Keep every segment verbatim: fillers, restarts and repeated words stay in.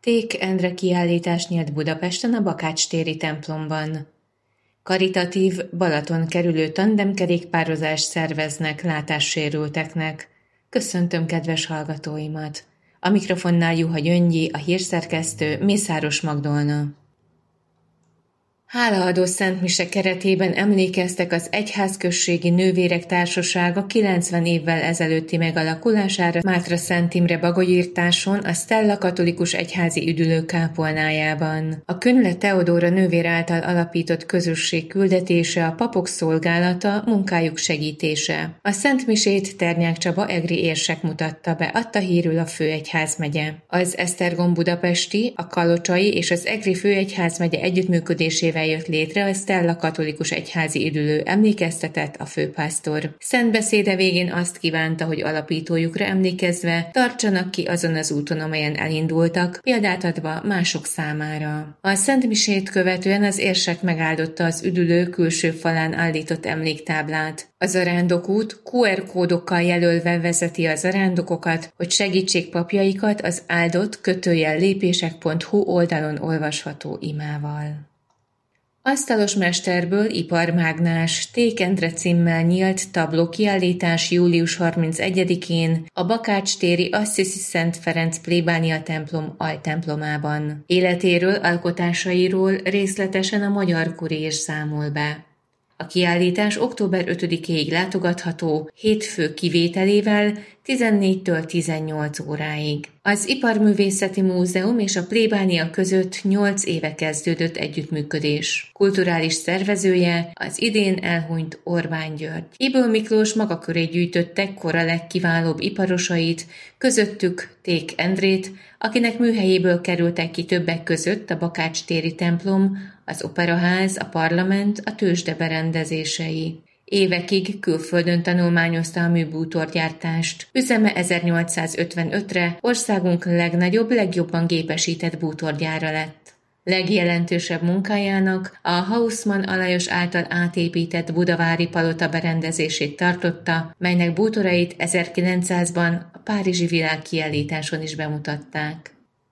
Ték Endre kiállítás nyílt Budapesten a Bakács téri templomban. Karitatív, Balaton kerülő tandemkerékpározást szerveznek látássérülteknek. Köszöntöm kedves hallgatóimat! A mikrofonnál Juha Gyöngyi, a hírszerkesztő, Mészáros Magdolna. Hálaadó szentmise keretében emlékeztek az Egyházközségi Nővérek Társasága kilencven évvel ezelőtti megalakulására Mátra-Szent Imre Bagolyirtáson, a Stella Katolikus Egyházi Üdülő kápolnájában. A Könle Teodóra nővér által alapított közösség küldetése, a papok szolgálata, munkájuk segítése. A szentmisét Ternyák Csaba egri érsek mutatta be, adta hírül a főegyházmegye. Az Esztergom budapesti, a kalocsai és az egri főegyházmegye együttműködésével jött létre a Stella Katolikus Egyházi Üdülő, emlékeztetett a főpásztor. Szent beszéde végén azt kívánta, hogy alapítójukra emlékezve tartsanak ki azon az úton, amelyen elindultak, példát adva mások számára. A szentmisét követően az érsek megáldotta az üdülő külső falán állított emléktáblát. A zarándokút kú er kódokkal jelölve vezeti a zarándokokat, hogy segítsék papjaikat az áldott kötőjel lépések pont hu oldalon olvasható imával. Asztalos mesterből iparmágnás Ték Endre címmel nyílt tablókiállítás július harmincegyedikén a Bakács téri Assisi Szent Ferenc plébánia templom altemplomában. Életéről, alkotásairól részletesen a Magyar Kurér számol be. A kiállítás október ötödikéig látogatható, hétfő kivételével tizennégytől tizennyolc óráig. Az Iparművészeti Múzeum és a plébánia között nyolc éve kezdődött együttműködés. Kulturális szervezője az idén elhunyt Orbán György. Ybl Miklós maga köré gyűjtötte kora legkiválóbb iparosait, közöttük Ték Endrét, akinek műhelyéből kerültek ki többek között a Bakács téri templom, az Operaház, a Parlament, a tőzsde berendezései. Évekig külföldön tanulmányozta a műbútorgyártást. Üzeme ezernyolcszázötvenötre országunk legnagyobb, legjobban gépesített bútorgyára lett. Legjelentősebb munkájának a Haussmann Alajos által átépített budavári palota berendezését tartotta, melynek bútorait ezerkilencszázban a Párizsi Világkiállításon is bemutatták.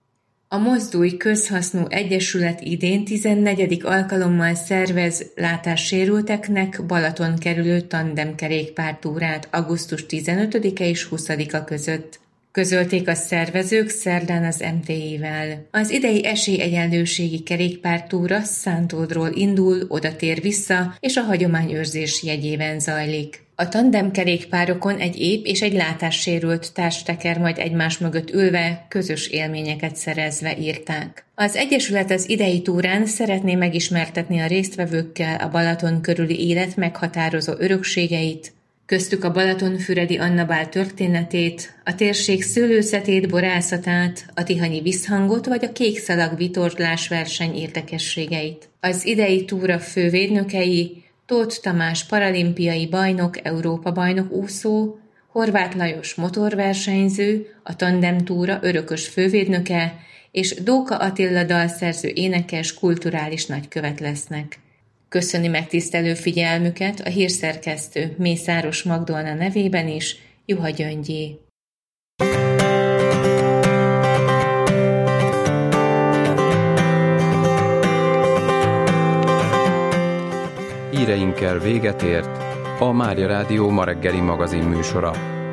A Mozdulj Közhasznú Egyesület idén tizennegyedik alkalommal szervez látássérülteknek Balaton kerülő tandemkerékpártúrát augusztus tizenötödike és huszadika között. Közölték a szervezők szerdán az em té i-vel. Az idei esélyegyenlőségi kerékpártúra Szántódról indul, oda tér vissza, és a hagyományőrzés jegyében zajlik. A tandemkerékpárokon egy ép és egy látássérült társ teker majd egymás mögött ülve, közös élményeket szerezve, írták. Az Egyesület az idei túrán szeretné megismertetni a résztvevőkkel a Balaton körüli élet meghatározó örökségeit, köztük a Balatonfüredi Annabál történetét, a térség szőlőszetét, borászatát, a tihanyi visszhangot vagy a kékszalag vitorlásverseny érdekességeit. Az idei túra fővédnökei Tóth Tamás paralimpiai bajnok, Európa-bajnok úszó, Horváth Lajos motorversenyző, a tandemtúra örökös fővédnöke és Dóka Attila dalszerző énekes kulturális nagykövet lesznek. Köszöni megtisztelő figyelmüket a hírszerkesztő Mészáros Magdolna nevében is, Juha Gyöngyi. Híreinkkel véget ért a Mária Rádió ma reggeli magazin műsora.